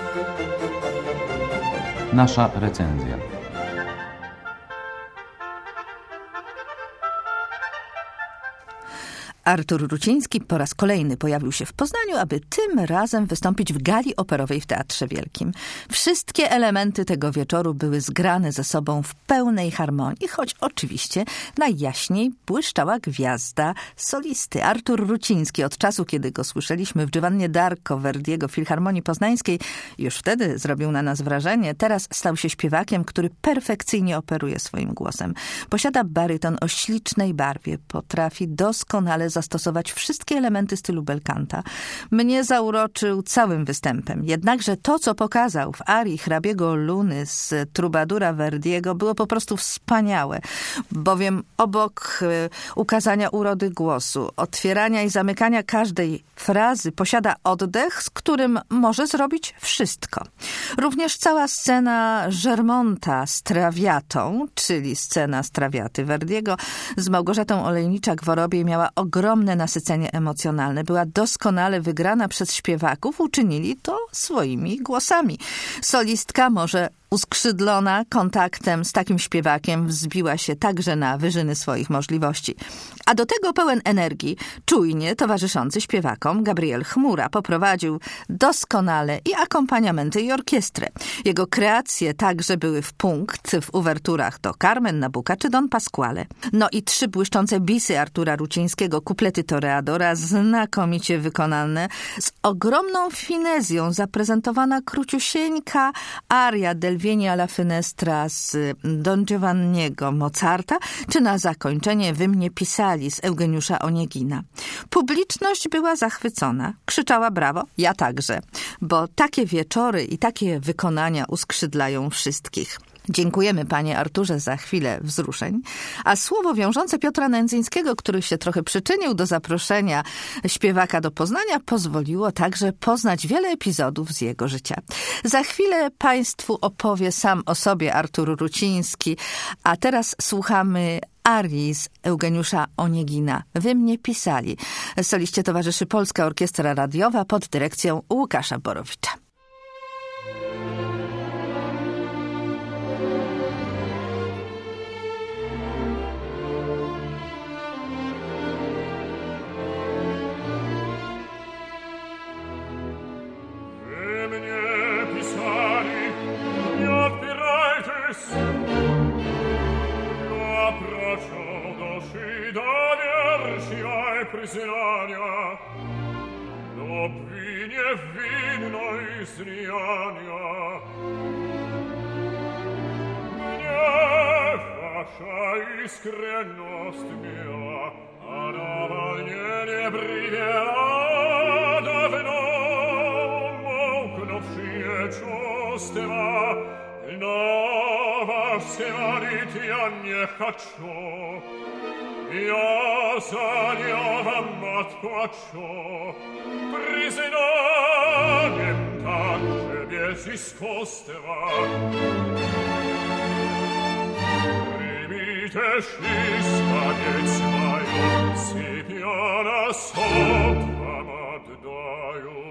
Nasza recenzja. Artur Ruciński po raz kolejny pojawił się w Poznaniu, aby tym razem wystąpić w gali operowej w Teatrze Wielkim. Wszystkie elementy tego wieczoru były zgrane ze sobą w pełnej harmonii, choć oczywiście najjaśniej błyszczała gwiazda solisty. Artur Ruciński od czasu, kiedy go słyszeliśmy w Giovanni d'Arco Verdiego w Filharmonii Poznańskiej, już wtedy zrobił na nas wrażenie. Teraz stał się śpiewakiem, który perfekcyjnie operuje swoim głosem. Posiada baryton o ślicznej barwie, potrafi doskonale zastosować wszystkie elementy stylu belcanta. Mnie zauroczył całym występem. Jednakże to, co pokazał w arii hrabiego Luny z Trubadura Verdiego, było po prostu wspaniałe, bowiem obok ukazania urody głosu, otwierania i zamykania każdej frazy posiada oddech, z którym może zrobić wszystko. Również cała scena Germonta z Trawiatą, czyli scena z Trawiaty Verdiego z Małgorzatą Olejniczak-Worobiej miała ogromne nasycenie emocjonalne. Była doskonale wygrana przez śpiewaków, uczynili to swoimi głosami. Solistka może uskrzydlona kontaktem z takim śpiewakiem wzbiła się także na wyżyny swoich możliwości. A do tego pełen energii, czujnie towarzyszący śpiewakom, Gabriel Chmura poprowadził doskonale i akompaniamenty, i orkiestrę. Jego kreacje także były w punkt w uwerturach do Carmen, Nabucca czy Don Pasquale. No i 3 błyszczące bisy Artura Rucińskiego, kuplety toreadora, znakomicie wykonane, z ogromną finezją zaprezentowana króciusieńka aria del Vieni alla Finestra z Don Giovanniego Mozarta, czy na zakończenie Wy mnie pisali z Eugeniusza Oniegina. Publiczność była zachwycona, krzyczała brawo, ja także, bo takie wieczory i takie wykonania uskrzydlają wszystkich. Dziękujemy panie Arturze za chwilę wzruszeń, a słowo wiążące Piotra Nędzyńskiego, który się trochę przyczynił do zaproszenia śpiewaka do Poznania, pozwoliło także poznać wiele epizodów z jego życia. Za chwilę państwu opowie sam o sobie Artur Ruciński, a teraz słuchamy arii z Eugeniusza Oniegina. Wy mnie pisali. Soliście towarzyszy Polska Orkiestra Radiowa pod dyrekcją Łukasza Borowicza. Признания, любви невинной излияния. Мне ваша искренность мила, она мне не привела давно умолкнувшие чувства, но вас говорить я не хочу. Я за нее вам отплачу признанием также без искусства. Примите ж исповедь мою, себя на суд вам отдаю.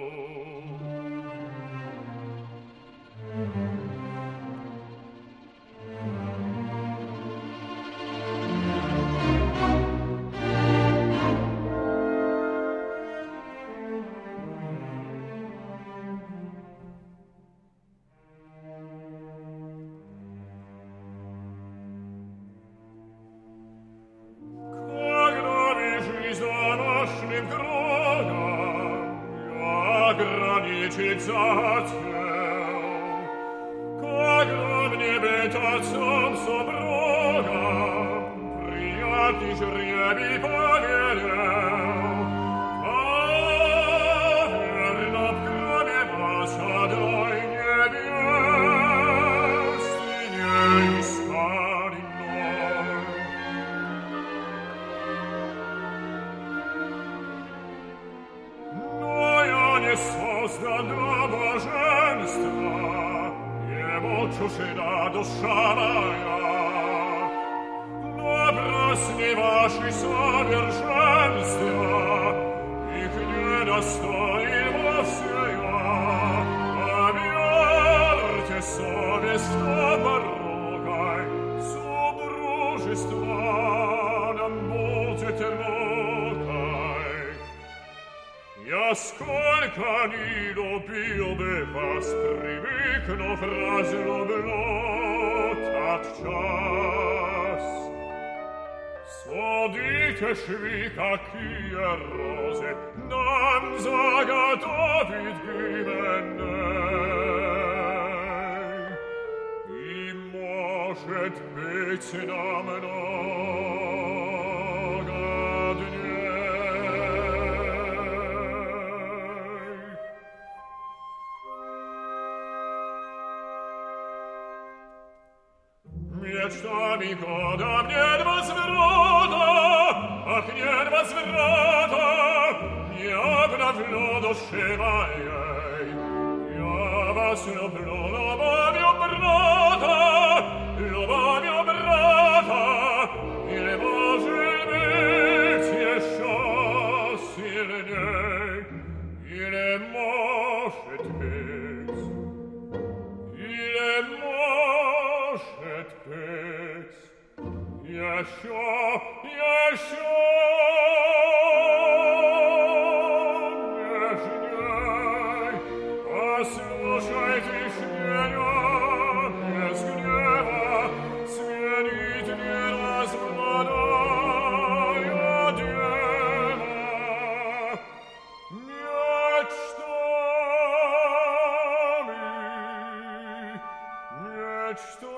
Когда мне быть отцом супругом, приятный жребий поверил, верно, кроме вас одной невесты не искали мной. Но я не создан для блаженства, чужда душа моя, но просни ваши совершенства, их не достоин вовсе я, совестно порогой, субружества нам будет рогой. Я сколько ни любил бы вас, привыкнув разлюблю тотчас. Смотрите ж вы, какие розы нам заготовит Гименей. И, может быть, на много дней. Мечтами годом нет возврата, ах, нет возврата, не обновлю души моей. Я вас люблю любовью брата, или, может быть, еще сильней, или, может быть, еще нежней. Послушайте ж меня без гнева, сменить неразмладая дева. Мечтами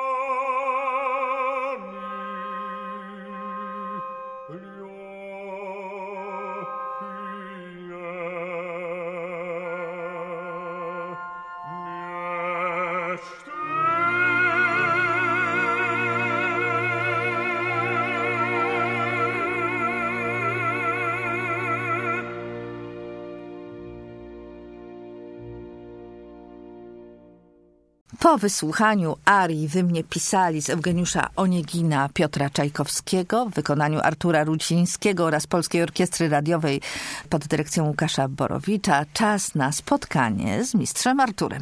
Po wysłuchaniu arii Wy mnie pisali z Eugeniusza Oniegina Piotra Czajkowskiego w wykonaniu Artura Rucińskiego oraz Polskiej Orkiestry Radiowej pod dyrekcją Łukasza Borowicza czas na spotkanie z mistrzem Arturem.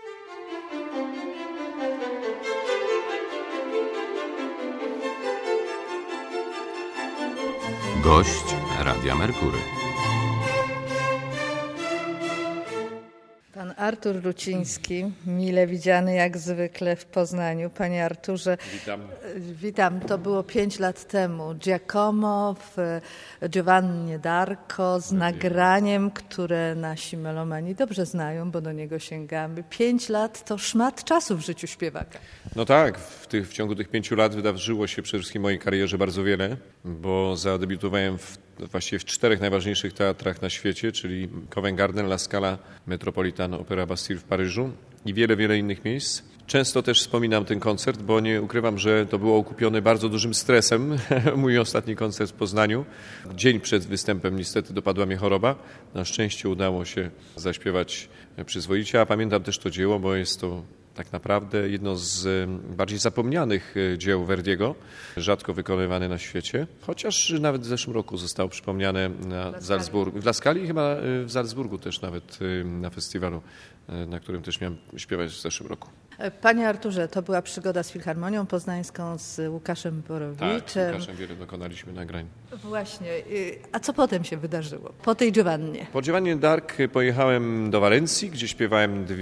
Gość Radia Merkury. Pan Artur Ruciński, mile widziany jak zwykle w Poznaniu. Panie Arturze, witam. To było 5 lat temu. Giacomo w Giovanni d'Arco z nagraniem, które nasi melomani dobrze znają, bo do niego sięgamy. 5 lat to szmat czasu w życiu śpiewaka. No tak, w ciągu tych 5 lat wydarzyło się przede wszystkim w mojej karierze bardzo wiele, bo zadebiutowałem właściwie w 4 najważniejszych teatrach na świecie, czyli Covent Garden, La Scala, Metropolitan Opera Bastille w Paryżu i wiele innych miejsc. Często też wspominam ten koncert, bo nie ukrywam, że to było okupione bardzo dużym stresem. Mój ostatni koncert w Poznaniu. Dzień przed występem niestety dopadła mnie choroba. Na szczęście udało się zaśpiewać przyzwoicie, a pamiętam też to dzieło, bo jest to tak naprawdę jedno z bardziej zapomnianych dzieł Verdiego, rzadko wykonywane na świecie, chociaż nawet w zeszłym roku zostało przypomniane w Salzburgu. W La Scali i chyba w Salzburgu też nawet na festiwalu, na którym też miałem śpiewać w zeszłym roku. Panie Arturze, to była przygoda z Filharmonią Poznańską, z Łukaszem Borowiczem. Tak, z Łukaszem wiele dokonaliśmy nagrań. Właśnie. A co potem się wydarzyło? Po tej Giovanni? Po Giovanni d'Arc pojechałem do Walencji, gdzie śpiewałem 2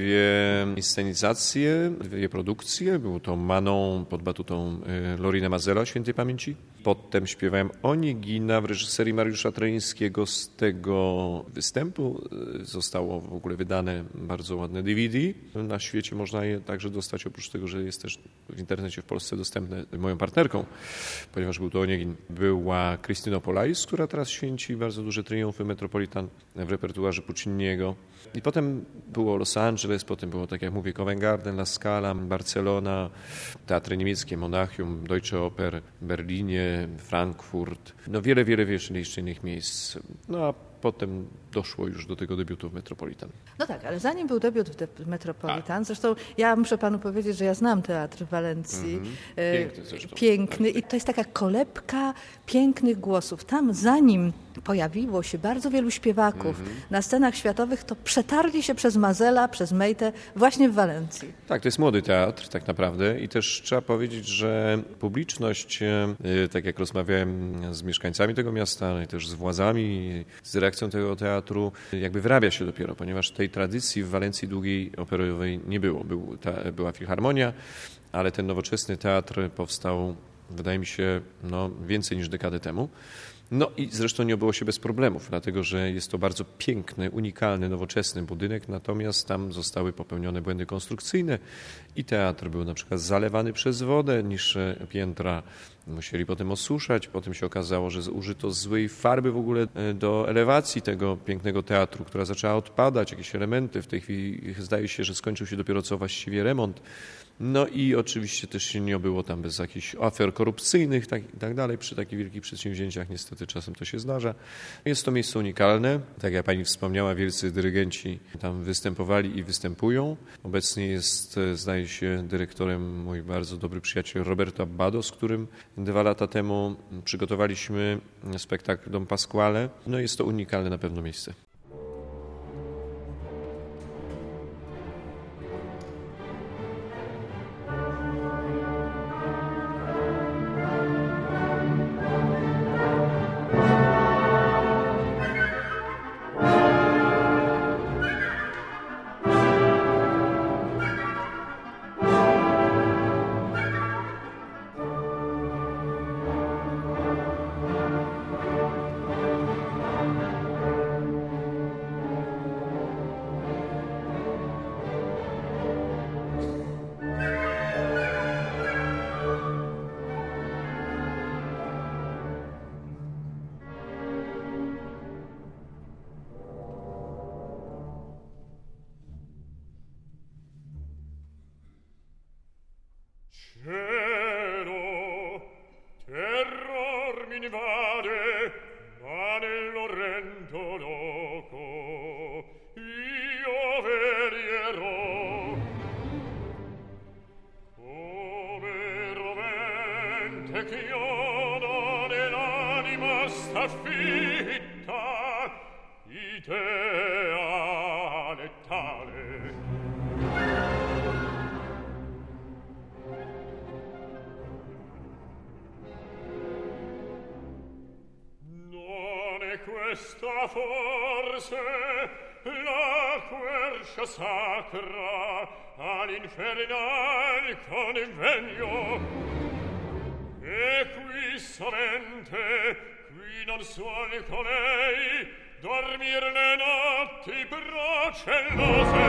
inscenizacje, 2 produkcje. Był to Manon pod batutą Lorina Mazera, świętej pamięci. Potem śpiewałem Onegina w reżyserii Mariusza Troińskiego. Z tego występu zostało w ogóle wydane bardzo ładne DVD. Na świecie można je także dostać, oprócz tego, że jest też w internecie w Polsce dostępne moją partnerką, ponieważ był to Onegin. Była Krystyna Polais, która teraz święci bardzo duże triumfy Metropolitan w repertuarze Pucciniego. I potem było Los Angeles, potem było, tak jak mówię, Covent Garden, La Scala, Barcelona, teatry niemieckie, Monachium, Deutsche Oper, Berlinie, Frankfurt. No wiele jeszcze innych miejsc. No a potem doszło już do tego debiutu w Metropolitan. No tak, ale zanim był debiut w Metropolitan, zresztą ja muszę panu powiedzieć, że ja znam teatr w Walencji. Piękny zresztą. Piękny i to jest taka kolebka pięknych głosów. Tam zanim pojawiło się bardzo wielu śpiewaków na scenach światowych, to przetarli się przez Mazela, przez Mejtę właśnie w Walencji. Tak, to jest młody teatr tak naprawdę i też trzeba powiedzieć, że publiczność, tak jak rozmawiałem z mieszkańcami tego miasta, ale też z władzami, z dyrekcją tego teatru, jakby wyrabia się dopiero, ponieważ tej tradycji w Walencji długiej operowej nie było. Była filharmonia, ale ten nowoczesny teatr powstał, wydaje mi się, więcej niż dekadę temu. No i zresztą nie obyło się bez problemów, dlatego że jest to bardzo piękny, unikalny, nowoczesny budynek, natomiast tam zostały popełnione błędy konstrukcyjne i teatr był na przykład zalewany przez wodę, niższe piętra musieli potem osuszać, potem się okazało, że użyto złej farby w ogóle do elewacji tego pięknego teatru, która zaczęła odpadać, jakieś elementy, w tej chwili zdaje się, że skończył się dopiero co właściwie remont. No i oczywiście też się nie obyło tam bez jakichś afer korupcyjnych i tak dalej. Przy takich wielkich przedsięwzięciach niestety czasem to się zdarza. Jest to miejsce unikalne. Tak jak pani wspomniała, wielcy dyrygenci tam występowali i występują. Obecnie jest, zdaje się, dyrektorem mój bardzo dobry przyjaciel Roberto Abbado, z którym 2 lata temu przygotowaliśmy spektakl Don Pasquale. No jest to unikalne na pewno miejsce. Cielo, terror m'invade, ma nell'orrendo loco io veglierò. Come rovente chiodo nell'anima sta fitta, ideale tale. Questa forse la quercia sacra all'infernal convegno e qui sovente qui non suol colei dormir le notti procellose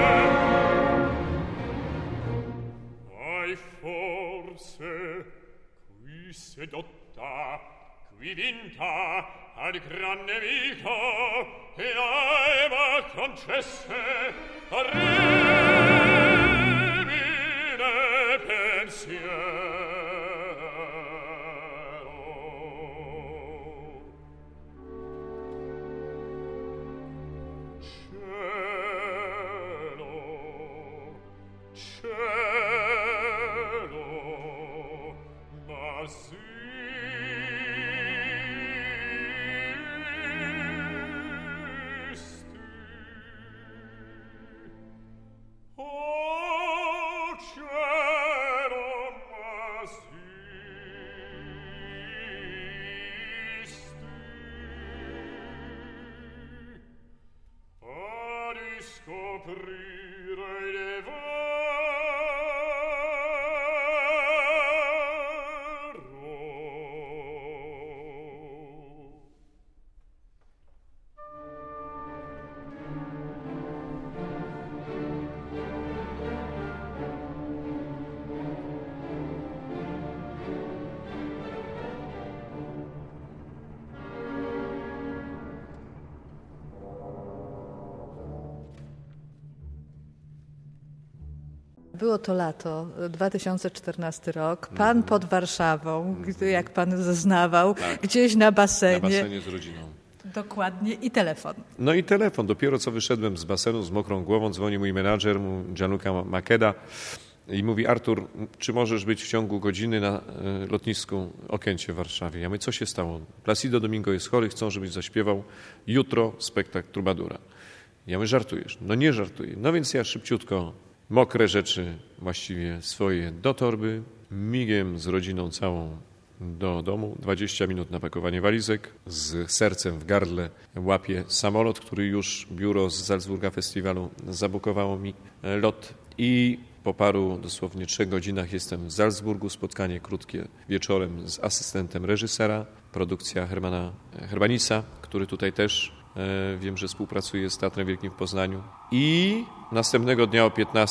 ai forse qui sedotta qui vinta al gran nemico e Eva concesse orribile pensiero. Cielo, cielo, ma sì Było to lato, 2014 rok. Pan pod Warszawą, jak pan zeznawał, Tak. Gdzieś na basenie. Na basenie z rodziną. Dokładnie. I telefon. No i telefon. Dopiero co wyszedłem z basenu z mokrą głową, dzwoni mój menadżer, Gianluca Makeda i mówi: Artur, czy możesz być w ciągu godziny na lotnisku Okęcie w Warszawie? Ja mówię: co się stało? Placido Domingo jest chory, chcą, żebyś zaśpiewał jutro spektakl Trubadura. Ja mówię: żartujesz? No nie żartuję. No więc ja szybciutko, mokre rzeczy właściwie swoje do torby, migiem z rodziną całą do domu, 20 minut na pakowanie walizek, z sercem w gardle łapię samolot, który już biuro z Salzburga Festiwalu zabukowało mi lot i po paru dosłownie 3 godzinach jestem w Salzburgu, spotkanie krótkie wieczorem z asystentem reżysera, produkcja Hermana Herbanisa, który tutaj też wiem, że współpracuje z Teatrem Wielkim w Poznaniu. I następnego dnia o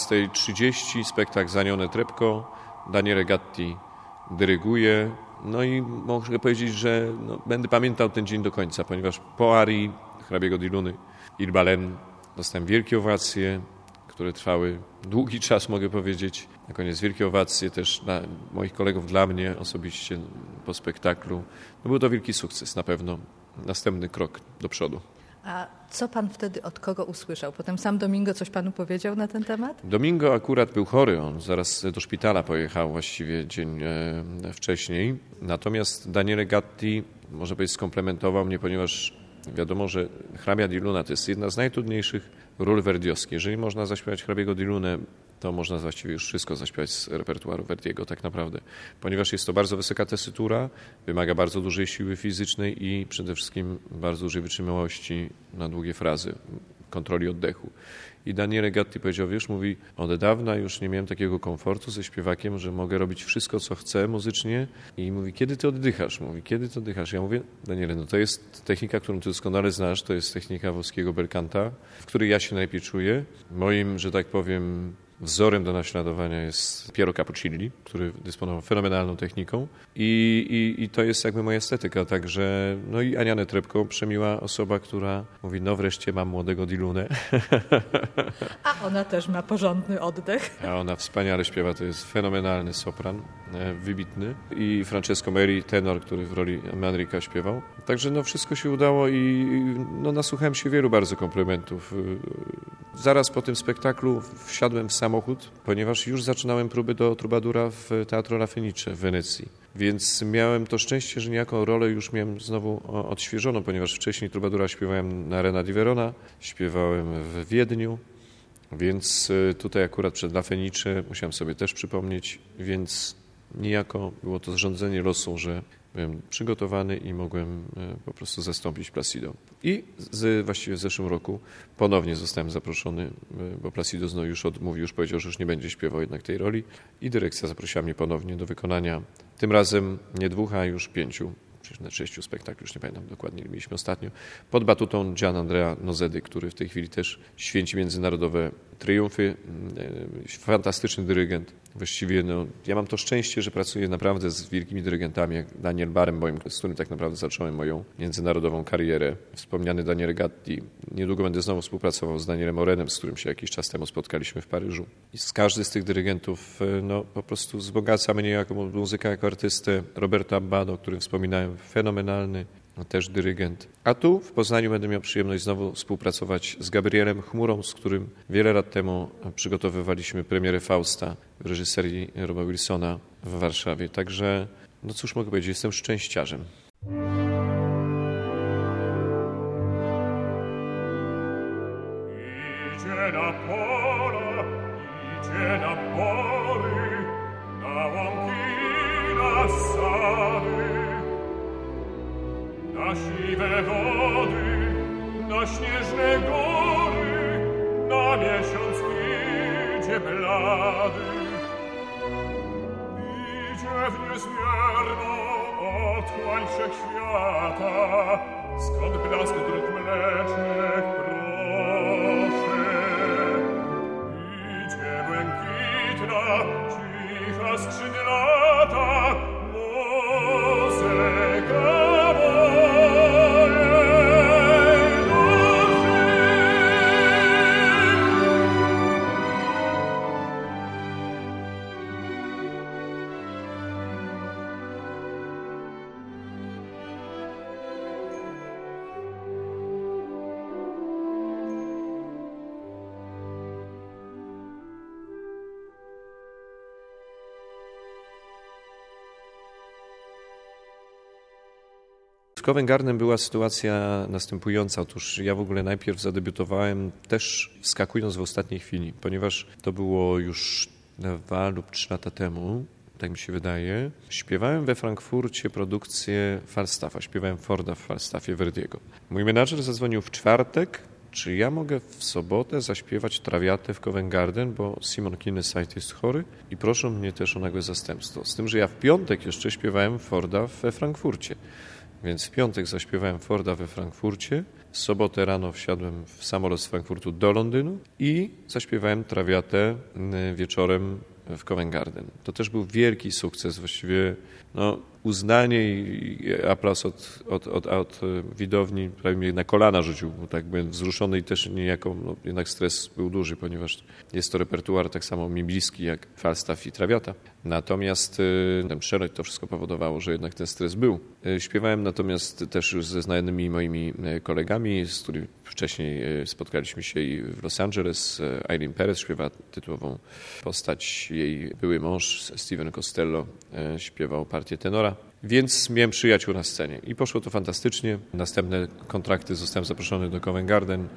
15:30 spektakl Zanione Trepko, Daniele Gatti dyryguje. No i mogę powiedzieć, że będę pamiętał ten dzień do końca, ponieważ po arii hrabiego di Luny Il Balen dostałem wielkie owacje, które trwały długi czas, mogę powiedzieć. Na koniec wielkie owacje też dla moich kolegów, dla mnie osobiście po spektaklu. No był to wielki sukces, na pewno następny krok do przodu. A co pan wtedy od kogo usłyszał? Potem sam Domingo coś panu powiedział na ten temat? Domingo akurat był chory, on zaraz do szpitala pojechał właściwie dzień wcześniej. Natomiast Daniele Gatti, może powiedzieć, skomplementował mnie, ponieważ wiadomo, że hrabia di Luna to jest jedna z najtrudniejszych ról verdiowskich. Jeżeli można zaśpiewać hrabiego di Lunę, to można właściwie już wszystko zaśpiewać z repertuaru Verdiego tak naprawdę, ponieważ jest to bardzo wysoka tesytura, wymaga bardzo dużej siły fizycznej i przede wszystkim bardzo dużej wytrzymałości na długie frazy, kontroli oddechu. I Daniele Gatti powiedział: wiesz, mówi, od dawna już nie miałem takiego komfortu ze śpiewakiem, że mogę robić wszystko, co chcę muzycznie. I mówi: kiedy ty oddychasz? Mówi: kiedy ty oddychasz? Ja mówię: Daniele, no to jest technika, którą ty doskonale znasz, to jest technika włoskiego bel canta, w której ja się najlepiej czuję. Moim, że tak powiem, wzorem do naśladowania jest Piero Cappuccilli, który dysponował fenomenalną techniką i to jest jakby moja estetyka. Także, no i Ania Trepko, przemiła osoba, która mówi: no wreszcie mam młodego di Lunę. A ona też ma porządny oddech. A ona wspaniale śpiewa, to jest fenomenalny sopran, wybitny. I Francesco Meri, tenor, który w roli Manrika śpiewał. Także no wszystko się udało i no nasłuchałem się wielu bardzo komplementów. Zaraz po tym spektaklu wsiadłem w samochód, ponieważ już zaczynałem próby do Trubadura w Teatro La Fenice w Wenecji. Więc miałem to szczęście, że niejaką rolę już miałem znowu odświeżoną, ponieważ wcześniej Trubadura śpiewałem na Arena di Verona, śpiewałem w Wiedniu, więc tutaj akurat przed La Fenice musiałem sobie też przypomnieć, więc niejako było to zrządzenie losu, że byłem przygotowany i mogłem po prostu zastąpić Placido. I właściwie w zeszłym roku ponownie zostałem zaproszony, bo Placido znowu już odmówił, już powiedział, że już nie będzie śpiewał jednak tej roli i dyrekcja zaprosiła mnie ponownie do wykonania tym razem nie 2, a już 5, przecież na 6 spektakli, już nie pamiętam dokładnie, ile mieliśmy ostatnio, pod batutą Gian Andrea Nozedy, który w tej chwili też święci międzynarodowe triumfy, fantastyczny dyrygent. Właściwie ja mam to szczęście, że pracuję naprawdę z wielkimi dyrygentami, jak Daniel Barenboim, z którym tak naprawdę zacząłem moją międzynarodową karierę. Wspomniany Daniele Gatti. Niedługo będę znowu współpracował z Danielem Orenem, z którym się jakiś czas temu spotkaliśmy w Paryżu. I z każdy z tych dyrygentów po prostu wzbogaca mnie jako muzyka, jako artystę. Roberto Abbado, o którym wspominałem, fenomenalny też dyrygent. A tu w Poznaniu będę miał przyjemność znowu współpracować z Gabrielem Chmurą, z którym wiele lat temu przygotowywaliśmy premierę Fausta w reżyserii Roba Wilsona w Warszawie. Także, no cóż mogę powiedzieć, jestem szczęściarzem. Idzie na pola, idzie na pory, na łąki, na sady, na siwe wody, na śnieżne góry, na miesiąc idzie blady. Idzie w niezmierną otchłań wszechświata, skąd blask dróg mlecznych proszę. Idzie błękitna, cicha skrzydlata, muzyka Covent Garden była sytuacja następująca. Otóż ja w ogóle najpierw zadebiutowałem też wskakując w ostatniej chwili, ponieważ to było już 2 lub 3 lata temu, tak mi się wydaje. Śpiewałem we Frankfurcie produkcję Falstaffa, śpiewałem Forda w Falstaffie Verdiego. Mój menadżer zadzwonił w czwartek, czy ja mogę w sobotę zaśpiewać Traviatę w Covent Garden, bo Simon Kinesight jest chory i proszą mnie też o nagłe zastępstwo. Z tym, że ja w piątek jeszcze śpiewałem Forda we Frankfurcie. Więc w piątek zaśpiewałem Forda we Frankfurcie, w sobotę rano wsiadłem w samolot z Frankfurtu do Londynu i zaśpiewałem Traviatę wieczorem w Covent Garden. To też był wielki sukces, właściwie uznanie i aplauz od widowni, prawie mnie na kolana rzucił, bo tak byłem wzruszony i też niejako, jednak stres był duży, ponieważ jest to repertuar tak samo mi bliski jak Falstaff i Traviata. Natomiast ten przelot to wszystko powodowało, że jednak ten stres był. Śpiewałem natomiast też już ze znanymi moimi kolegami, z którymi wcześniej spotkaliśmy się i w Los Angeles. Eileen Perez śpiewa tytułową postać, jej były mąż Steven Costello śpiewał partię tenora. Więc miałem przyjaciół na scenie i poszło to fantastycznie. Następne kontrakty zostałem zaproszony do Covent Garden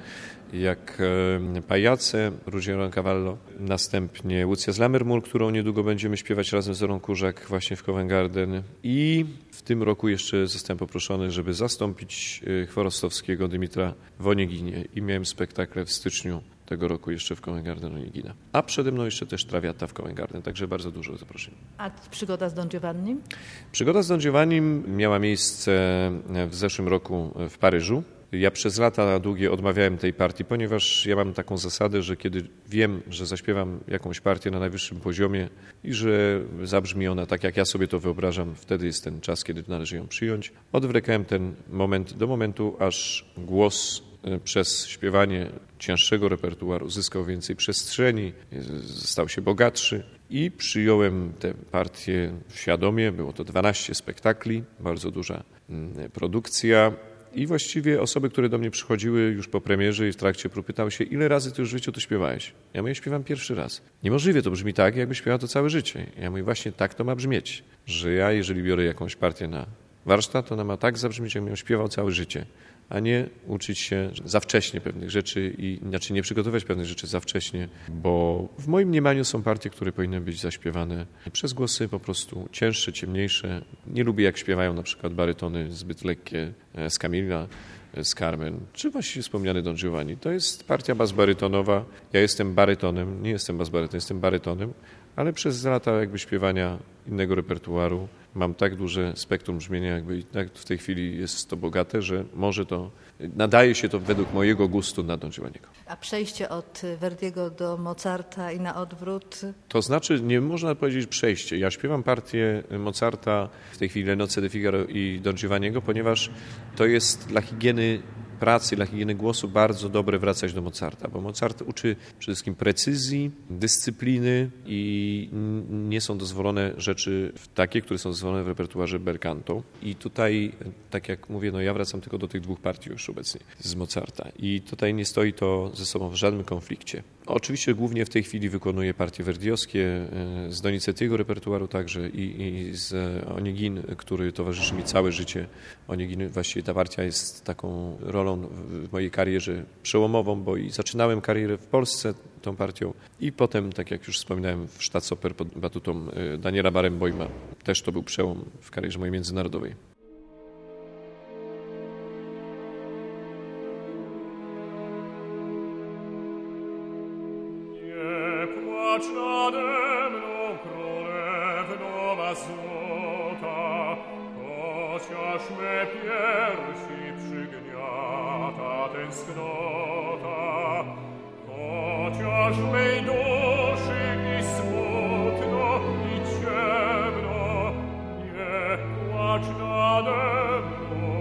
jak Pajace, Ruggiero Roncavallo, następnie Lucja z Lammermoor, którą niedługo będziemy śpiewać razem z Zorą Kurzak właśnie w Covent Garden i w tym roku jeszcze zostałem poproszony, żeby zastąpić Chworostowskiego Dymitra w Onieginie i miałem spektakle w styczniu tego roku jeszcze w Covent Garden Onegina. A przede mną jeszcze też Traviata w Covent Garden, także bardzo dużo zaproszeń. A przygoda z Don Giovannim? Przygoda z Don Giovannim miała miejsce w zeszłym roku w Paryżu. Ja przez lata długie odmawiałem tej partii, ponieważ ja mam taką zasadę, że kiedy wiem, że zaśpiewam jakąś partię na najwyższym poziomie i że zabrzmi ona tak, jak ja sobie to wyobrażam, wtedy jest ten czas, kiedy należy ją przyjąć. Odwlekałem ten moment do momentu, aż głos przez śpiewanie cięższego repertuaru uzyskał więcej przestrzeni, stał się bogatszy i przyjąłem tę partię świadomie. Było to 12 spektakli, bardzo duża produkcja i właściwie osoby, które do mnie przychodziły już po premierze i w trakcie prób pytały się, ile razy ty już w życiu to śpiewałeś? Ja mówię, śpiewam pierwszy raz. Niemożliwie to brzmi tak, jakby śpiewał to całe życie. Ja mówię, właśnie tak to ma brzmieć, że ja jeżeli biorę jakąś partię na warsztat, to ona ma tak zabrzmieć, jakbym ją śpiewał całe życie, a nie uczyć się za wcześnie pewnych rzeczy i inaczej nie przygotować pewnych rzeczy za wcześnie, bo w moim mniemaniu są partie, które powinny być zaśpiewane przez głosy po prostu cięższe, ciemniejsze. Nie lubię, jak śpiewają na przykład barytony zbyt lekkie z Camilla, z Carmen, czy właściwie wspomniany Don Giovanni. To jest partia bas-barytonowa. Ja jestem barytonem, nie jestem bas-barytonem, jestem barytonem, ale przez lata jakby śpiewania innego repertuaru mam tak duże spektrum brzmienia, jakby i tak w tej chwili jest to bogate, że może to, nadaje się to według mojego gustu na Don Giovanniego. A przejście od Verdiego do Mozarta i na odwrót? To znaczy, nie można powiedzieć przejście. Ja śpiewam partię Mozarta, w tej chwili Le Nozze de Figaro i Don Giovanniego, ponieważ to jest dla higieny pracy, dla higieny głosu bardzo dobre wracać do Mozarta, bo Mozart uczy przede wszystkim precyzji, dyscypliny i nie są dozwolone rzeczy takie, które są dozwolone w repertuarze bel canto. I tutaj, tak jak mówię, ja wracam tylko do tych 2 partii już obecnie z Mozarta i tutaj nie stoi to ze sobą w żadnym konflikcie. Oczywiście głównie w tej chwili wykonuję partie verdiowskie z Donizettiego repertuaru także i z Onegin, który towarzyszy mi całe życie. Onegin, właściwie ta partia jest taką rolą w mojej karierze przełomową, bo i zaczynałem karierę w Polsce tą partią i potem, tak jak już wspominałem, w Staatsoper pod batutą Daniela Barenboima. Też to był przełom w karierze mojej międzynarodowej. Nade mną królewno ma złota, chociaż me piersi przygniata tęsknota, chociaż mej duszy i smutno i ciemno, nie płacz nade mną.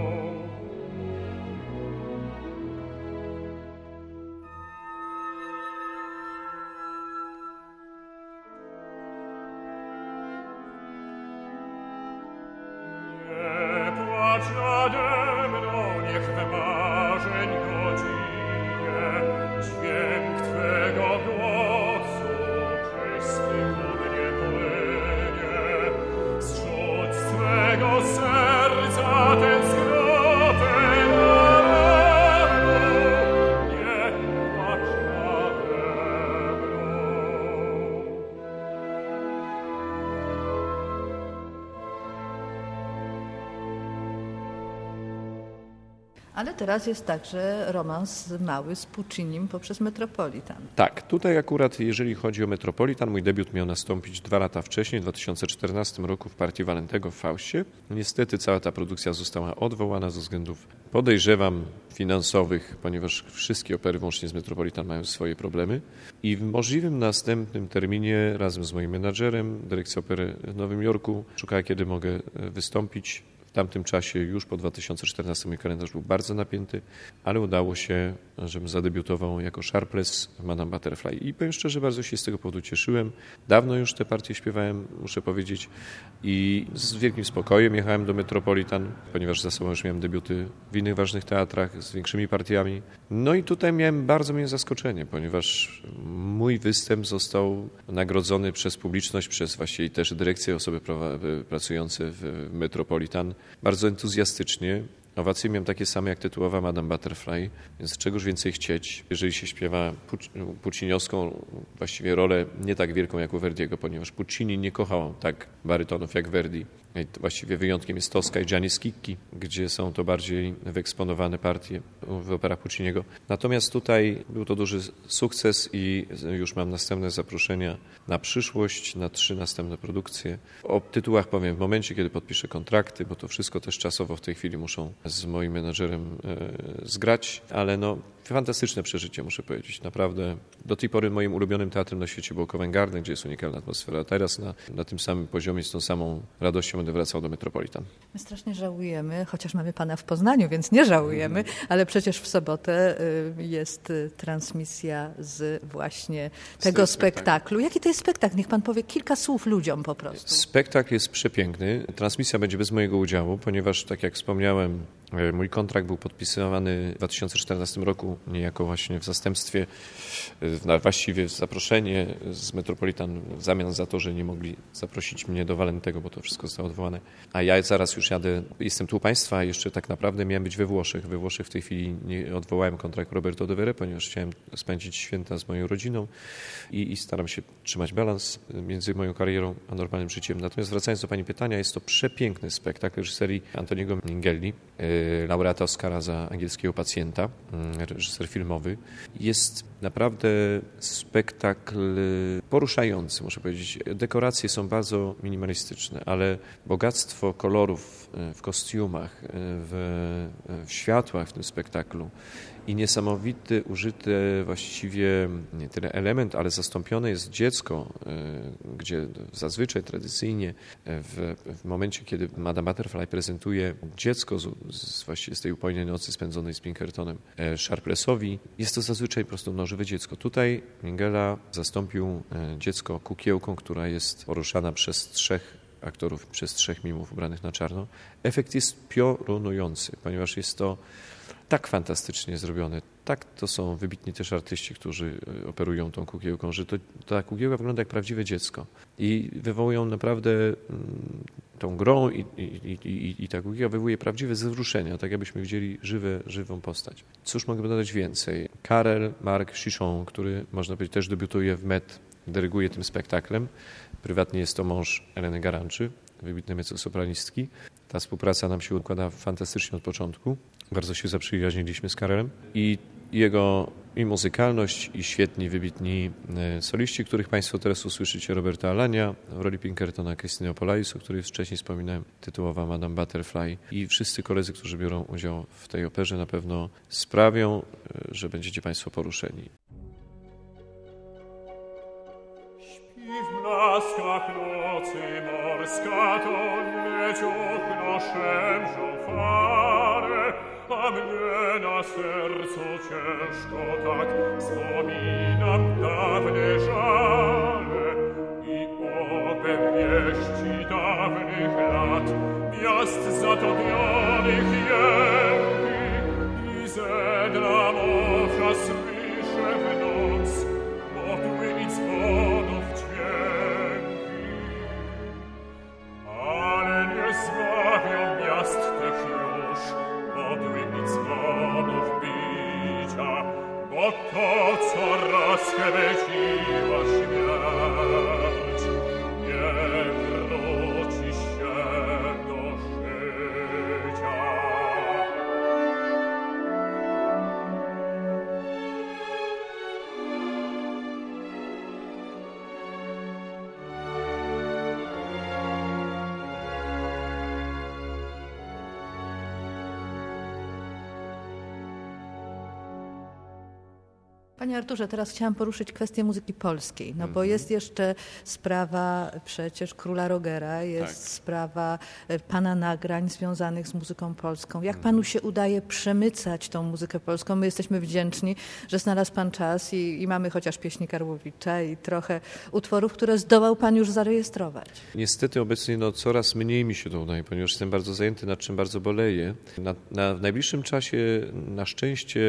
Nade mną niech we marzeń godzinie dźwięk Twego głosu czysty ku mnie płynie. Zrzuć swego serca Ale teraz jest także romans mały z Puccinim poprzez Metropolitan. Tak, tutaj akurat jeżeli chodzi o Metropolitan, mój debiut miał nastąpić 2 lata wcześniej, w 2014 roku w partii Walentego w Faustie. Niestety cała ta produkcja została odwołana ze względów, podejrzewam, finansowych, ponieważ wszystkie opery włącznie z Metropolitan mają swoje problemy. I w możliwym następnym terminie razem z moim menadżerem dyrekcja opery w Nowym Jorku szukała, kiedy mogę wystąpić. W tamtym czasie, już po 2014, mój kalendarz był bardzo napięty, ale udało się, żebym zadebiutował jako Sharpless w Madame Butterfly. I powiem szczerze, bardzo się z tego powodu cieszyłem. Dawno już te partie śpiewałem, muszę powiedzieć, i z wielkim spokojem jechałem do Metropolitan, ponieważ za sobą już miałem debiuty w innych ważnych teatrach z większymi partiami. No i tutaj miałem bardzo miłe zaskoczenie, ponieważ mój występ został nagrodzony przez publiczność, przez właściwie też dyrekcję, osoby pracujące w Metropolitan, bardzo entuzjastycznie. Owacje miałem takie same jak tytułowa Madame Butterfly, więc czegoż więcej chcieć, jeżeli się śpiewa pucciniowską właściwie rolę nie tak wielką jak u Verdiego, ponieważ Puccini nie kochał tak barytonów jak Verdi. I właściwie wyjątkiem jest Tosca i Gianni Schicchi, gdzie są to bardziej wyeksponowane partie w operach Pucciniego. Natomiast tutaj był to duży sukces i już mam następne zaproszenia na przyszłość, na 3 następne produkcje. O tytułach powiem w momencie, kiedy podpiszę kontrakty, bo to wszystko też czasowo w tej chwili muszą z moim menadżerem zgrać, ale no fantastyczne przeżycie, muszę powiedzieć. Naprawdę do tej pory moim ulubionym teatrem na świecie był Covent Garden, gdzie jest unikalna atmosfera. Teraz na tym samym poziomie, z tą samą radością będę wracał do Metropolitan. My strasznie żałujemy, chociaż mamy pana w Poznaniu, więc nie żałujemy, ale przecież w sobotę jest transmisja z właśnie tego spektaklu. Jaki to jest spektakl? Niech pan powie kilka słów ludziom po prostu. Spektakl jest przepiękny. Transmisja będzie bez mojego udziału, ponieważ tak jak wspomniałem, mój kontrakt był podpisywany w 2014 roku, niejako właśnie w zastępstwie, właściwie zaproszenie z Metropolitan w zamian za to, że nie mogli zaprosić mnie do Walentego, bo to wszystko zostało odwołane. A ja zaraz już jadę, jestem tu u Państwa, a jeszcze tak naprawdę miałem być we Włoszech. We Włoszech w tej chwili nie odwołałem kontrakt Roberto De Vere, ponieważ chciałem spędzić święta z moją rodziną i staram się trzymać balans między moją karierą a normalnym życiem. Natomiast wracając do Pani pytania, jest to przepiękny spektakl reżyserii Antoniego Mingelli, laureata Oscara za Angielskiego pacjenta, reżyser filmowy. Jest naprawdę spektakl poruszający, muszę powiedzieć. Dekoracje są bardzo minimalistyczne, ale bogactwo kolorów w kostiumach, w światłach w tym spektaklu i niesamowity użyty właściwie nie tyle element, ale zastąpione jest dziecko, gdzie zazwyczaj tradycyjnie w momencie, kiedy Madame Butterfly prezentuje dziecko właściwie z tej upojnej nocy spędzonej z Pinkertonem Sharplessowi, jest to zazwyczaj po prostu żywe dziecko. Tutaj Minghella zastąpił dziecko kukiełką, która jest poruszana przez 3 aktorów, przez 3 mimów ubranych na czarno. Efekt jest piorunujący, ponieważ jest to tak fantastycznie zrobione. Tak, to są wybitni też artyści, którzy operują tą kukiełką, że ta kukiełka wygląda jak prawdziwe dziecko. I wywołują naprawdę tą grą i ta kukiełka wywołuje prawdziwe wzruszenia, tak jakbyśmy widzieli żywą postać. Cóż mogę dodać więcej? Karel Marc Chichon, który można powiedzieć też debiutuje w Met, dyryguje tym spektaklem. Prywatnie jest to mąż Eleny Garanczy, wybitnej mezzosopranistki. Ta współpraca nam się układa fantastycznie od początku. Bardzo się zaprzyjaźniliśmy z Karelem i jego muzykalność i świetni, wybitni soliści, których Państwo teraz usłyszycie, Roberta Alagna w roli Pinkertona, Krystyny Opolais, o której wcześniej wspominałem, tytułowa Madame Butterfly i wszyscy koledzy, którzy biorą udział w tej operze, na pewno sprawią, że będziecie Państwo poruszeni. W blaskach nocy morska to nie ciuchno szemrzą fale, a mnie na sercu ciężko tak wspominam dawne żale i owe wieści dawnych lat, miast zatopionych jęki i zedna morza słyszę w noc modły i dzwonów dźwięki. Ale nie zbawią miast tych już modły i dzwonów bicia, bo to, co raz chwyciła śmierć, nie wróci się do życia. Panie Arturze, teraz chciałam poruszyć kwestię muzyki polskiej, bo jest jeszcze sprawa przecież króla Rogera, jest sprawa pana nagrań związanych z muzyką polską. Jak panu się udaje przemycać tą muzykę polską? My jesteśmy wdzięczni, że znalazł pan czas i mamy chociaż pieśni Karłowicza i trochę utworów, które zdołał pan już zarejestrować. Niestety obecnie coraz mniej mi się to udaje, ponieważ jestem bardzo zajęty, nad czym bardzo boleję. W najbliższym czasie na szczęście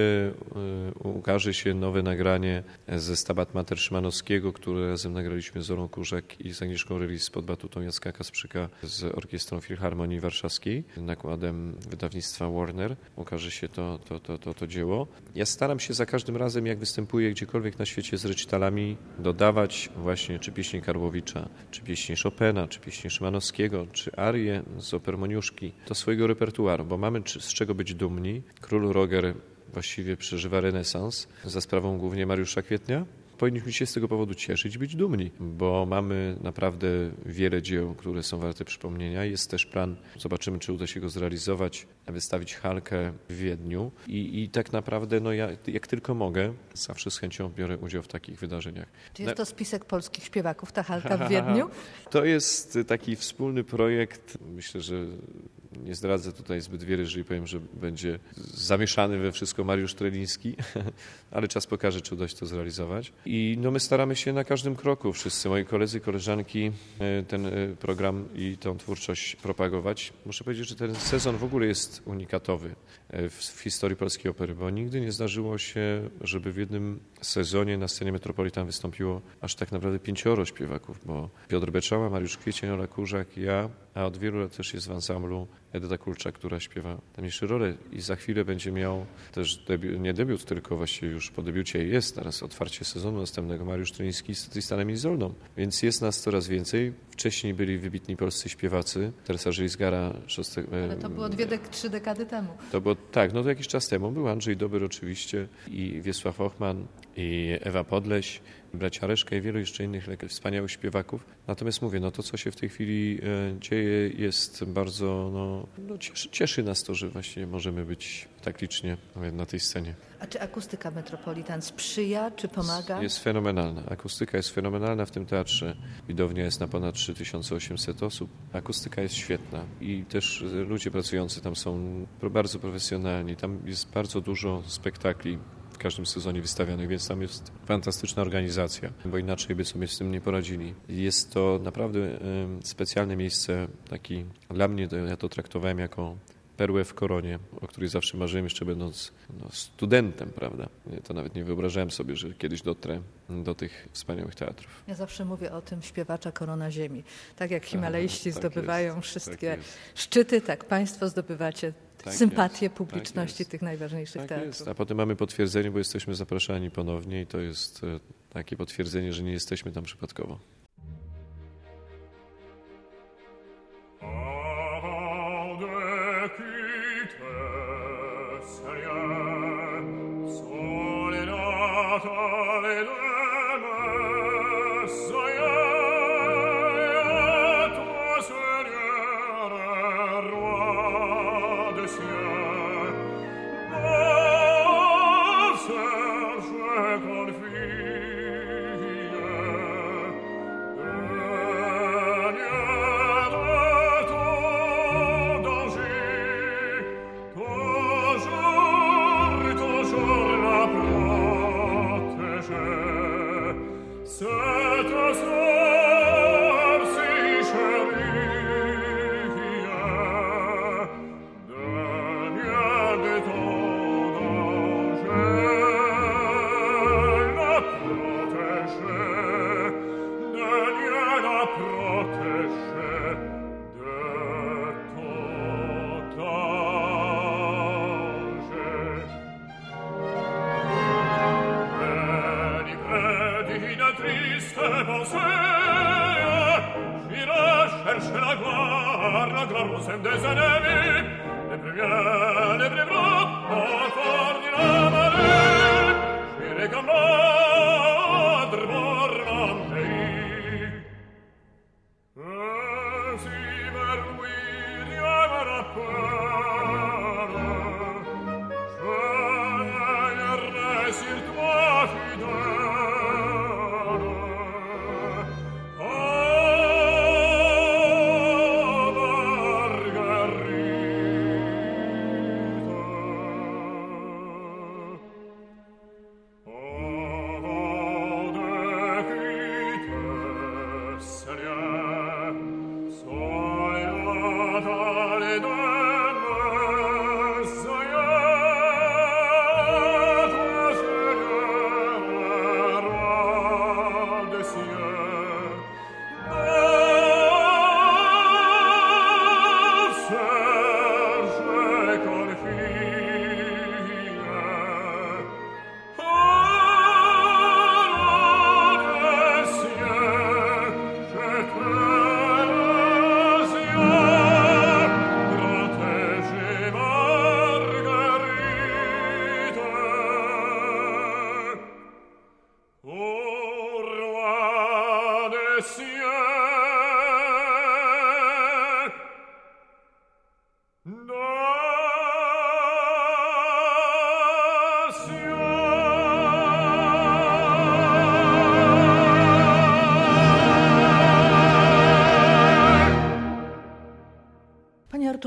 ukaże się nowe nagranie ze Stabat Mater Szymanowskiego, które razem nagraliśmy z Olą Kurzak i z Agnieszką Rylis pod batutą Jacka Kasprzyka z Orkiestrą Filharmonii Warszawskiej, nakładem wydawnictwa Warner. Ukaże się to dzieło. Ja staram się za każdym razem, jak występuję gdziekolwiek na świecie z recitalami, dodawać właśnie czy pieśni Karłowicza, czy pieśni Chopina, czy pieśni Szymanowskiego, czy arie z oper Moniuszki do swojego repertuaru, bo mamy z czego być dumni. Król Roger właściwie przeżywa renesans za sprawą głównie Mariusza Kwietnia. Powinniśmy się z tego powodu cieszyć, być dumni, bo mamy naprawdę wiele dzieł, które są warte przypomnienia. Jest też plan, zobaczymy, czy uda się go zrealizować, wystawić halkę w Wiedniu i tak naprawdę, ja jak tylko mogę, zawsze z chęcią biorę udział w takich wydarzeniach. Czy jest to spisek polskich śpiewaków, ta halka w Wiedniu? To jest taki wspólny projekt. Myślę, że nie zdradzę tutaj zbyt wiele, jeżeli powiem, że będzie zamieszany we wszystko Mariusz Treliński, ale czas pokaże, czy uda się to zrealizować. I my staramy się na każdym kroku, wszyscy moi koledzy, koleżanki, ten program i tę twórczość propagować. Muszę powiedzieć, że ten sezon w ogóle jest unikatowy w historii polskiej opery, bo nigdy nie zdarzyło się, żeby w jednym sezonie na scenie Metropolitan wystąpiło aż tak naprawdę 5 śpiewaków, bo Piotr Beczała, Mariusz Kwiecień, Ola Kurzak, ja, a od wielu lat też jest w ansamblu Edyta Kulczak, która śpiewa najmniejszą rolę i za chwilę będzie miał też nie debiut, tylko właściwie już po debiucie jest teraz otwarcie sezonu następnego Mariusz Tryliński z Tristanem i Izoldą. Więc jest nas coraz więcej. Wcześniej byli wybitni polscy śpiewacy, Teresa Żelizgara. Ale to było 3 dekady temu. To było, tak, to jakiś czas temu. Był Andrzej Dobyr oczywiście i Wiesław Ochman i Ewa Podleś, bracia Reszka i wielu jeszcze innych wspaniałych śpiewaków. Natomiast mówię, to co się w tej chwili dzieje jest bardzo, cieszy nas to, że właśnie możemy być tak licznie na tej scenie. A czy akustyka Metropolitan sprzyja, czy pomaga? Jest fenomenalna. Akustyka jest fenomenalna w tym teatrze. Widownia jest na ponad 3800 osób. Akustyka jest świetna i też ludzie pracujący tam są bardzo profesjonalni. Tam jest bardzo dużo spektakli w każdym sezonie wystawianych, więc tam jest fantastyczna organizacja, bo inaczej by sobie z tym nie poradzili. Jest to naprawdę specjalne miejsce, taki dla mnie, ja to traktowałem jako perłę w koronie, o której zawsze marzyłem, jeszcze będąc studentem, prawda? To nawet nie wyobrażałem sobie, że kiedyś dotrę do tych wspaniałych teatrów. Ja zawsze mówię o tym śpiewacza korona ziemi. Tak jak Himalaiści zdobywają wszystkie szczyty, tak państwo zdobywacie sympatię publiczności tych najważniejszych teatrów. Jest. A potem mamy potwierdzenie, bo jesteśmy zapraszani ponownie i to jest takie potwierdzenie, że nie jesteśmy tam przypadkowo. Sur toi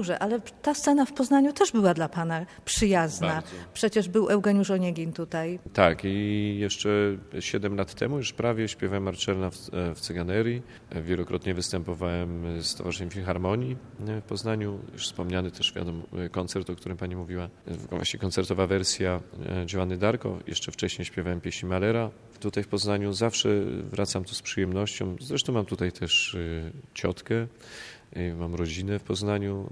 Arturze, ale ta scena w Poznaniu też była dla pana przyjazna. Bardzo. Przecież był Eugeniusz Oniegin tutaj. Tak, i jeszcze 7 lat temu już prawie śpiewałem Marcella w Cyganerii. Wielokrotnie występowałem z Towarzyszeniem Filharmonii w Poznaniu. Już wspomniany też, wiadomo, koncert, o którym pani mówiła. Właśnie koncertowa wersja Giovanny d'Arco. Jeszcze wcześniej śpiewałem pieśni Mahlera. Tutaj w Poznaniu zawsze wracam tu z przyjemnością. Zresztą mam tutaj też ciotkę. Mam rodzinę w Poznaniu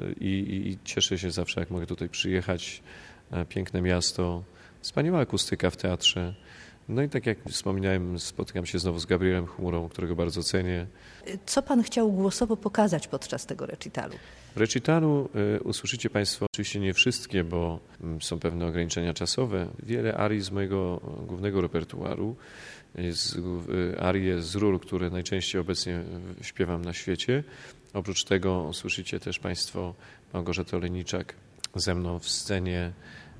i cieszę się zawsze, jak mogę tutaj przyjechać. Piękne miasto, wspaniała akustyka w teatrze. No i tak jak wspominałem, spotykam się znowu z Gabrielem Chmurą, którego bardzo cenię. Co pan chciał głosowo pokazać podczas tego recitalu? W recitalu usłyszycie państwo oczywiście nie wszystkie, bo są pewne ograniczenia czasowe. Wiele arii z mojego głównego repertuaru. Jest arie z ról, które najczęściej obecnie śpiewam na świecie. Oprócz tego usłyszycie też państwo Małgorzatę Olejniczak ze mną w scenie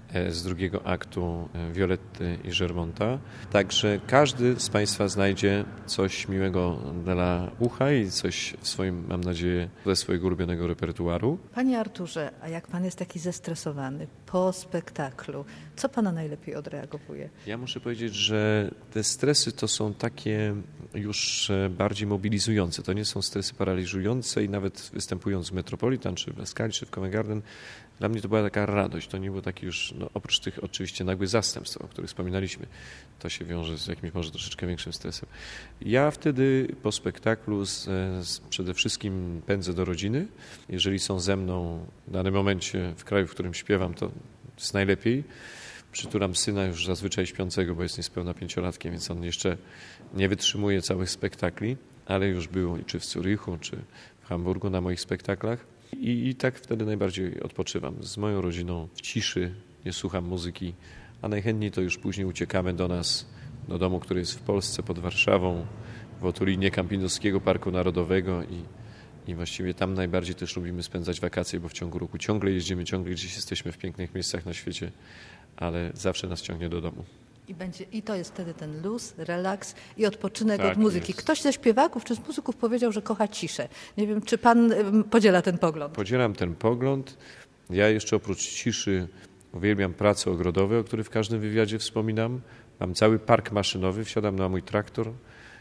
z drugiego aktu Violetty i Germonta. Także każdy z państwa znajdzie coś miłego dla ucha i coś w swoim, mam nadzieję, ze swojego ulubionego repertuaru. Panie Arturze, a jak pan jest taki zestresowany po spektaklu, co pana najlepiej odreagowuje? Ja muszę powiedzieć, że te stresy to są takie już bardziej mobilizujące. To nie są stresy paraliżujące i nawet występując w Metropolitan, czy w La Scala, czy w Covent Garden, dla mnie to była taka radość. To nie było taki już, oprócz tych oczywiście nagłych zastępstw, o których wspominaliśmy, to się wiąże z jakimś może troszeczkę większym stresem. Ja wtedy po spektaklu przede wszystkim pędzę do rodziny. Jeżeli są ze mną w danym momencie w kraju, w którym śpiewam, to jest najlepiej. Przytulam syna już zazwyczaj śpiącego, bo jest niespełna 5-latkiem, więc on jeszcze nie wytrzymuje całych spektakli, ale już był czy w Zurychu, czy w Hamburgu na moich spektaklach. I tak wtedy najbardziej odpoczywam. Z moją rodziną w ciszy, nie słucham muzyki, a najchętniej to już później uciekamy do nas, do domu, który jest w Polsce, pod Warszawą, w otulinie Kampinoskiego Parku Narodowego i właściwie tam najbardziej też lubimy spędzać wakacje, bo w ciągu roku ciągle jeździmy, ciągle gdzieś jesteśmy w pięknych miejscach na świecie, ale zawsze nas ciągnie do domu. I to jest wtedy ten luz, relaks i odpoczynek Tak od muzyki. jest. Ktoś ze śpiewaków czy z muzyków powiedział, że kocha ciszę. Nie wiem, czy pan podziela ten pogląd? Podzielam ten pogląd. Ja jeszcze oprócz ciszy uwielbiam prace ogrodowe, o których w każdym wywiadzie wspominam. Mam cały park maszynowy, wsiadam na mój traktor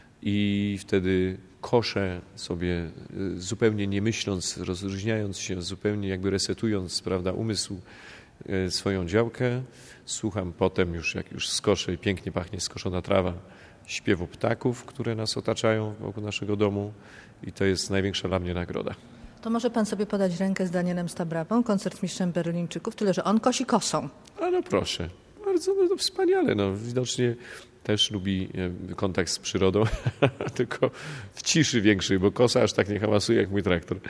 i wtedy koszę sobie zupełnie nie myśląc, rozluźniając się, zupełnie jakby resetując, prawda, umysł, swoją działkę. Słucham potem już, jak już skoszę i pięknie pachnie skoszona trawa, śpiewu ptaków, które nas otaczają wokół naszego domu i to jest największa dla mnie nagroda. To może pan sobie podać rękę z Danielem Stabrawą, koncertmistrzem Berlińczyków, tyle że on kosi kosą. A no proszę, bardzo to wspaniale. Widocznie też lubi kontakt z przyrodą, tylko w ciszy większej, bo kosa aż tak nie hałasuje jak mój traktor.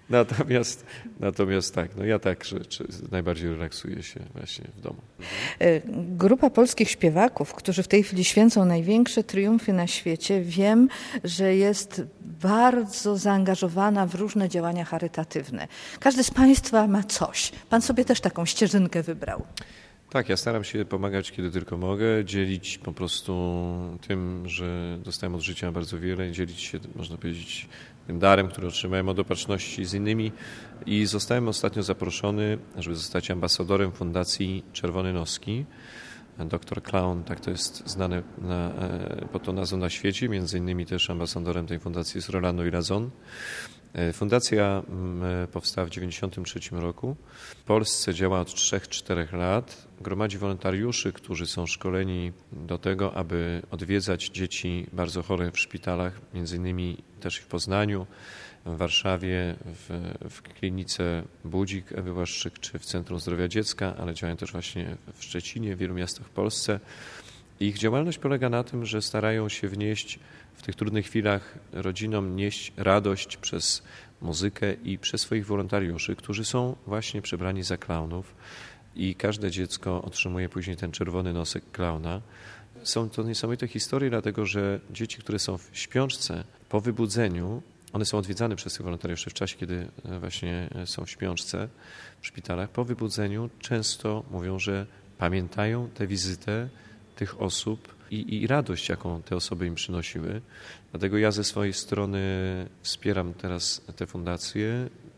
Natomiast tak, ja tak, że najbardziej relaksuję się właśnie w domu. Grupa polskich śpiewaków, którzy w tej chwili święcą największe triumfy na świecie, wiem, że jest bardzo zaangażowana w różne działania charytatywne. Każdy z państwa ma coś. Pan sobie też taką ścieżynkę wybrał. Tak, ja staram się pomagać, kiedy tylko mogę, dzielić po prostu tym, że dostałem od życia bardzo wiele, dzielić się, można powiedzieć, tym darem, który otrzymałem od Opatrzności z innymi i zostałem ostatnio zaproszony, żeby zostać ambasadorem Fundacji Czerwony Noski. Dr Clown, tak to jest znane pod tą nazwą na świecie, między innymi też ambasadorem tej fundacji jest Rolando Irazon. Fundacja powstała w 1993 roku. W Polsce działa od 3-4 lat. Gromadzi wolontariuszy, którzy są szkoleni do tego, aby odwiedzać dzieci bardzo chore w szpitalach, między innymi też w Poznaniu, w Warszawie, w klinice Budzik Ewy Błaszczyk czy w Centrum Zdrowia Dziecka, ale działają też właśnie w Szczecinie, w wielu miastach w Polsce. Ich działalność polega na tym, że starają się wnieść w tych trudnych chwilach rodzinom nieść radość przez muzykę i przez swoich wolontariuszy, którzy są właśnie przebrani za klaunów i każde dziecko otrzymuje później ten czerwony nosek klauna. Są to niesamowite historie, dlatego że dzieci, które są w śpiączce, po wybudzeniu, one są odwiedzane przez tych wolontariuszy w czasie, kiedy właśnie są w śpiączce w szpitalach. Po wybudzeniu często mówią, że pamiętają tę wizytę tych osób i radość, jaką te osoby im przynosiły. Dlatego ja ze swojej strony wspieram teraz tę fundację.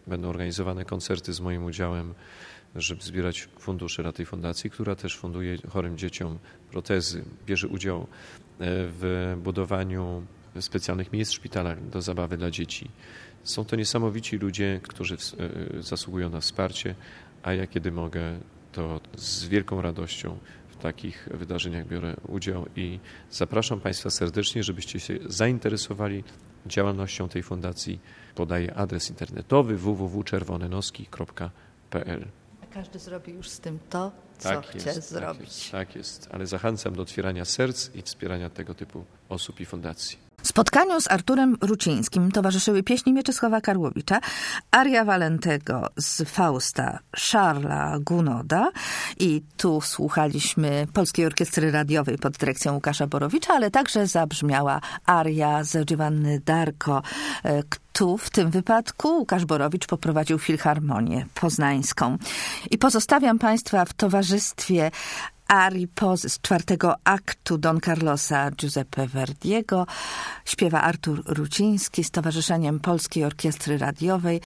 będą organizowane koncerty z moim udziałem, żeby zbierać fundusze dla tej fundacji, która też funduje chorym dzieciom protezy, bierze udział w budowaniu specjalnych miejsc w szpitalach do zabawy dla dzieci. Są to niesamowici ludzie, którzy zasługują na wsparcie, a ja kiedy mogę, to z wielką radością w takich wydarzeniach biorę udział i zapraszam Państwa serdecznie, żebyście się zainteresowali działalnością tej fundacji. Podaję adres internetowy www.czerwonenoski.pl. Każdy zrobi już z tym to, co chce zrobić. Tak jest, ale zachęcam do otwierania serc i wspierania tego typu osób i fundacji. Spotkaniu z Arturem Rucińskim towarzyszyły pieśni Mieczysława Karłowicza, aria Walentego z Fausta Charlesa Gounoda i tu słuchaliśmy Polskiej Orkiestry Radiowej pod dyrekcją Łukasza Borowicza, ale także zabrzmiała aria z Giovanny d'Arco. Tu w tym wypadku Łukasz Borowicz poprowadził Filharmonię Poznańską. I pozostawiam Państwa w towarzystwie arii Pozy z 4. aktu Don Carlosa Giuseppe Verdiego. Śpiewa Artur Ruciński z Towarzyszeniem Polskiej Orkiestry Radiowej.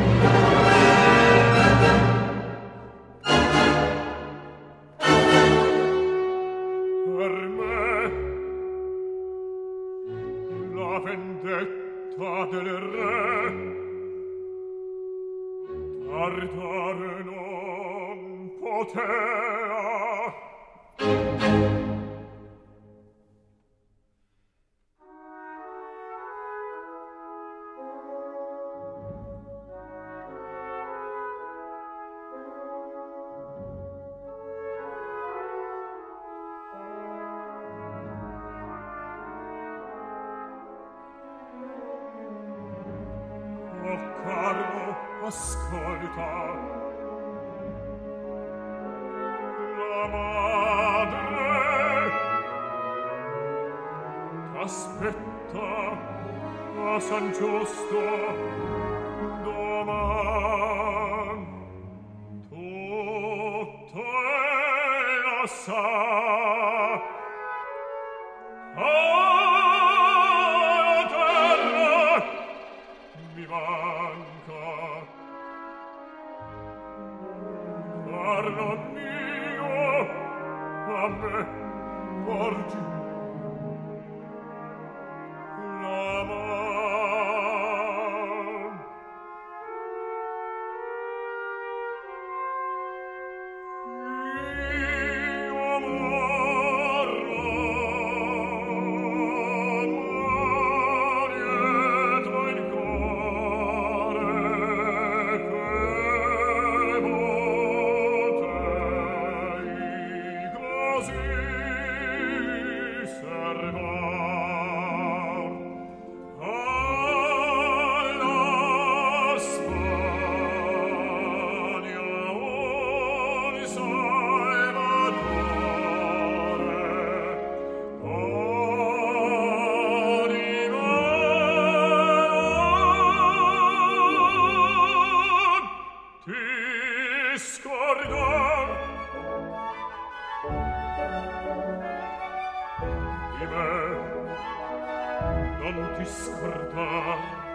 La vendetta del re tardare non potea. Oh Carlo, ascolta, la madre t'aspetta a San Giusto doman, tutto ella sa. Carlo mio, a me porgi la man. Io morro, lieto in cuore, non ti scordar